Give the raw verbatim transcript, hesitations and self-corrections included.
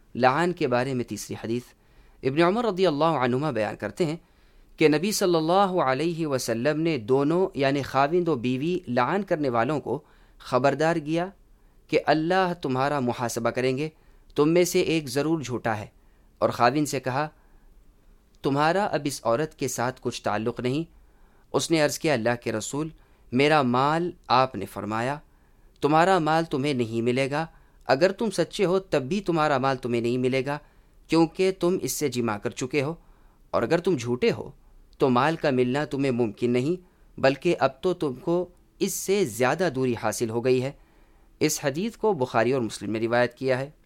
लान के बारे में तीसरी हदीस। इब्न उमर रदियल्लाहु अन्हुमा बयान करते हैं कि नबी सल्लल्लाहु अलैहि वसल्लम ने दोनों यानी खाविंद व बीवी लान करने वालों को ख़बरदार किया कि अल्लाह तुम्हारा मुहासबा करेंगे, तुम में से एक ज़रूर झूठा है। और खाविंद से कहा, तुम्हारा अब इस औरत के साथ कुछ ताल्लुक़ नहीं। उसने अर्ज़ किया, अल्लाह के रसूल, मेरा माल। आपने फरमाया, तुम्हारा माल तुम्हें नहीं मिलेगा। अगर तुम सच्चे हो तब भी तुम्हारा माल तुम्हें नहीं मिलेगा, क्योंकि तुम इससे जिमा कर चुके हो। और अगर तुम झूठे हो तो माल का मिलना तुम्हें मुमकिन नहीं, बल्कि अब तो तुमको इससे ज़्यादा दूरी हासिल हो गई है। इस हदीस को बुखारी और मुस्लिम ने रिवायत किया है।